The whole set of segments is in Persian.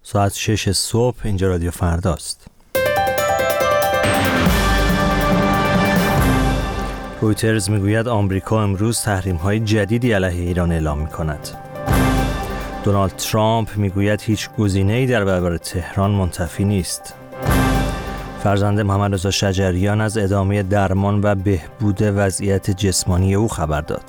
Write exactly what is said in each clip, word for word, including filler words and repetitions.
ساعت شش صبح، اینجا رادیو فرداست. رویترز میگوید آمریکا امروز تحریم‌های جدیدی علیه ایران اعلام می‌کند. دونالد ترامپ میگوید هیچ گزینه‌ای در برابر تهران منتفی نیست. فرزند محمد رضا شجریان از ادامه درمان و بهبود وضعیت جسمانی او خبر داد.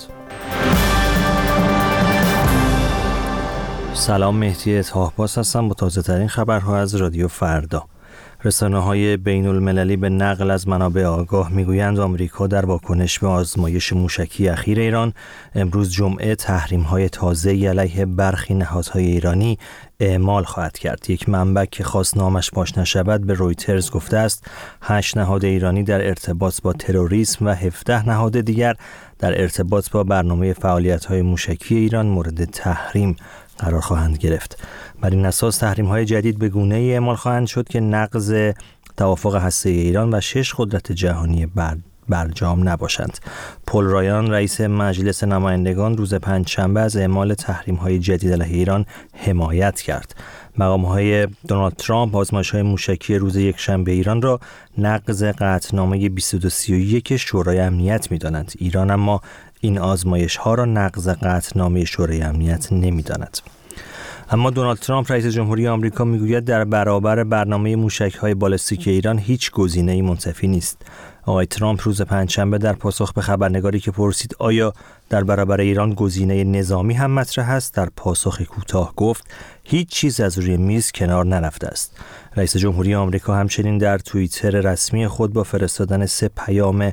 سلام، مهدی اطهاح‌باز هستم با تازه ترین خبرها از رادیو فردا. رسانه‌های بین المللی به نقل از منابع آگاه میگویند آمریکا در واکنش به آزمایش موشکی اخیر ایران امروز جمعه تحریم‌های تازه‌ای علیه برخی نهادهای ایرانی اعمال خواهد کرد. یک منبع که خواست نامش پاش نشود به رویترز گفته است هشت نهاد ایرانی در ارتباط با تروریسم و هفده نهاد دیگر در ارتباط با برنامه فعالیت‌های موشکی ایران مورد تحریم قرار خواهند گرفت. بر این اساس تحریم‌های جدید به گونه‌ای اعمال خواهند شد که نقض توافق هسته‌ای ایران و شش قدرت جهانی بر برجام نباشند. پل رایان رئیس مجلس نمایندگان روز پنجشنبه از اعمال تحریم‌های جدید علیه ایران حمایت کرد. مقام‌های دونالد ترامپ آزمایش‌های موشکی روز یکشنبه ایران را نقض قطعنامه بیست و دو سی و یک شورای امنیت می‌دانند. ایران اما این آزمایش‌ها را نقض قطعنامه شورای امنیت نمی‌داند. اما دونالد ترامپ رئیس جمهوری آمریکا میگوید در برابر برنامه موشک‌های بالستیک ایران هیچ گزینه‌ای منتفی نیست. آقای ترامپ روز پنجشنبه در پاسخ به خبرنگاری که پرسید آیا در برابر ایران گزینه نظامی هم مطرح است، در پاسخ کوتاه گفت هیچ چیز از روی میز کنار نرفته است. رئیس جمهوری آمریکا همچنین در توییتر رسمی خود با فرستادن سه پیام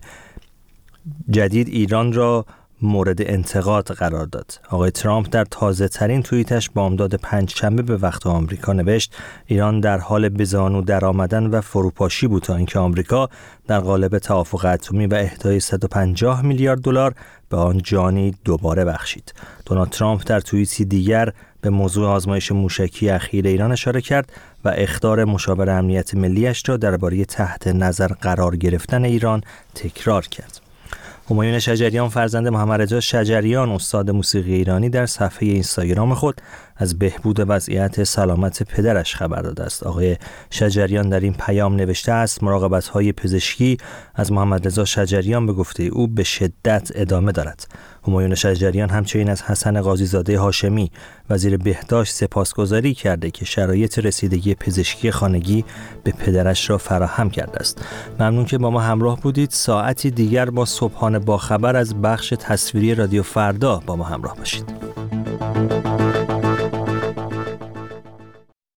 جدید ایران را مورد انتقاد قرار داد. آقای ترامپ در تازه ترین توییتش بامداد پنجشنبه به وقت آمریکا نوشت ایران در حال بزانو درآمدن و فروپاشی بود تا اینکه آمریکا در قالب توافق اتمی و اهدای صد و پنجاه میلیارد دلار به آن جانی دوباره بخشید. دونالد ترامپ در توییتی دیگر به موضوع آزمایش موشکی اخیر ایران اشاره کرد و اخطار مشاور امنیت ملیش را درباره تحت نظر قرار گرفتن ایران تکرار کرد. همایون شجریان فرزند محمد رضا شجریان استاد موسیقی ایرانی در صفحه اینستاگرام خود از بهبود وضعیت سلامت پدرش خبر داده است. آقای شجریان در این پیام نوشته است مراقبت‌های پزشکی از محمد رضا شجریان به گفته او به شدت ادامه دارد. همایون شجریان همچنین از حسن قاضی‌زاده هاشمی وزیر بهداشت سپاسگزاری کرده که شرایط رسیدگی پزشکی خانگی به پدرش را فراهم کرده است. ممنون که با ما همراه بودید. ساعتی دیگر با صبحانه با خبر از بخش تصویری رادیو فردا با ما همراه باشید.